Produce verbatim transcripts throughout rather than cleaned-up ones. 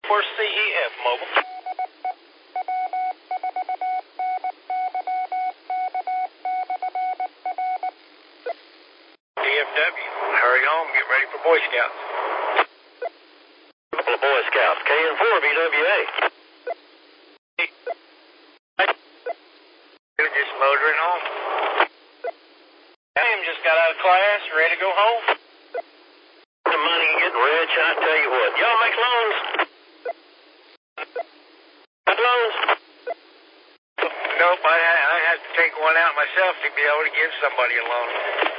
for C E F Mobile. D F W, hurry home, get ready for Boy Scouts. Couple of Boy Scouts, K N four B W A. You're just motoring home. Sam just got out of class, ready to go home. The money getting rich, I tell you what. Y'all make loans? Make loans? Nope, I, I had to take one out myself to be able to give somebody a loan.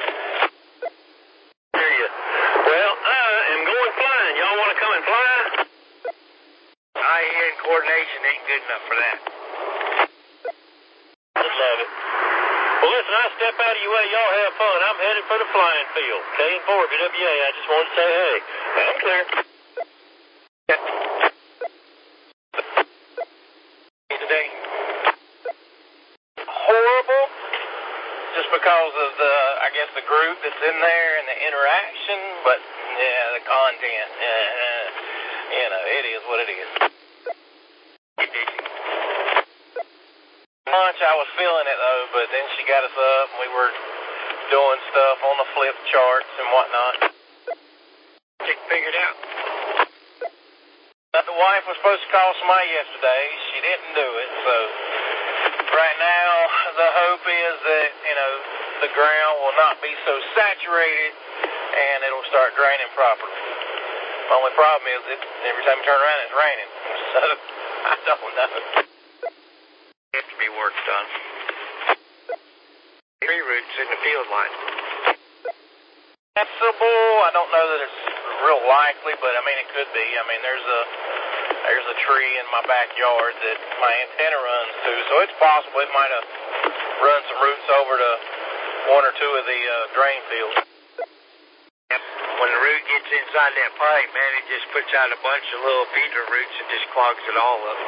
Hear you. Well, I am going flying. Y'all want to come and fly? I hear coordination ain't good enough for that. I love it. Well, listen, I step out of your way. Y'all have fun. I'm headed for the flying field. K N four B W A. I just wanted to say hey. I'm clear. Today, horrible, just because of the, I guess, the group that's in there and the interaction, but yeah, the content, uh, you know, it is what it is. Lunch, I was feeling it though, but then she got us up and we were doing stuff on the flip charts and whatnot. Get figured out. The wife was supposed to call somebody yesterday. She didn't do it, so right now the hope is that, you know, the ground will not be so saturated and it'll start draining properly. The only problem is that every time you turn around it's raining, so I don't know. Has to be work done. Tree roots in the field line. Possible. I don't know that it's real likely, but I mean it could be. I mean there's a there's a tree in my backyard that my antenna runs to, so it's possible it might have run some roots over to one or two of the uh, drain fields. Yep. When the root gets inside that pipe, man, it just puts out a bunch of little feeder roots and just clogs it all up.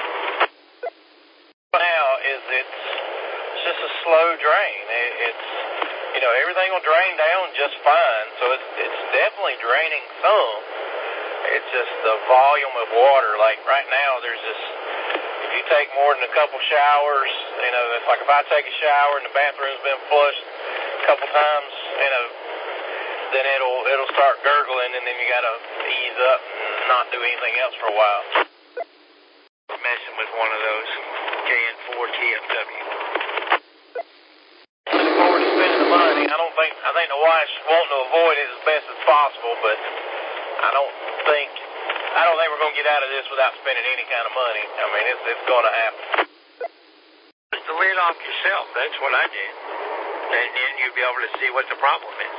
Now is it's just a slow drain. It, it's you know everything will drain down just fine, so it's it's definitely draining some. It's just the volume of water. Like right now, there's just if you take more than a couple showers, you know, it's like if I take a shower and the bathroom's been flushed a couple times, you know, then it'll it'll start gurgling, and then you gotta ease up and not do anything else for a while. Messing with one of those. K N four T F W. Looking forward to spending the money. I don't think, I think the wife's wanting to avoid it as best as possible, but I don't think, I don't think we're going to get out of this without spending any kind of money. I mean, it's, it's going to happen. Put the lid off yourself. That's what I did. And then you'll be able to see what the problem is.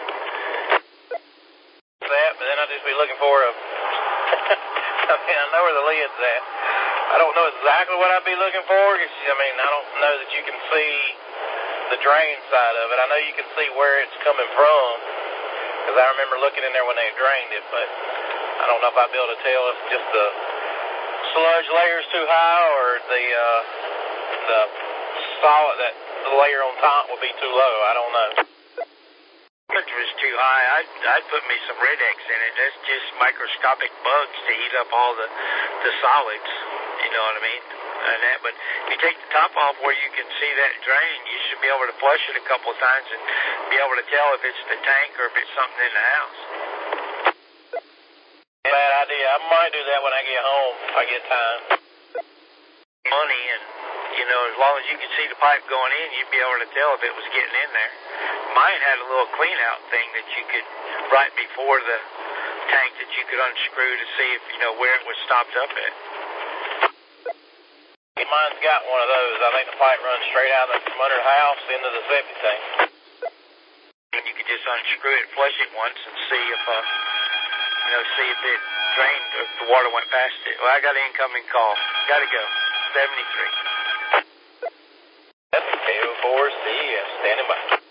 That, but then I'll just be looking for a, I mean, I know where the lid's at. I don't know exactly what I'd be looking for. I mean, I don't know that you can see the drain side of it. I know you can see where it's coming from, because I remember looking in there when they drained it, but I don't know if I'd be able to tell if just the sludge layer is too high or the uh, the solid, that the layer on top will be too low. I don't know. If it was too high, I'd, I'd put me some Red-X in it. That's just microscopic bugs to eat up all the, the solids. You know what I mean? And that, but if you take the top off where you can see that drain, you should be able to flush it a couple of times and be able to tell if it's the tank or if it's something in the house. Bad idea. I might do that when I get home if I get time. Money, and you know, as long as you can see the pipe going in, you'd be able to tell if it was getting in there. Mine had a little clean out thing that you could, right before the tank, that you could unscrew to see if, you know, where it was stopped up at. Mine's got one of those. I think the pipe runs straight out from under the house into the septic tank. And you could just unscrew it, flush it once, and see if, uh, you know, see if it drained, if the water went past it. Well, I got an incoming call. Gotta go. seventy-three. That's K O four C E F, standing by.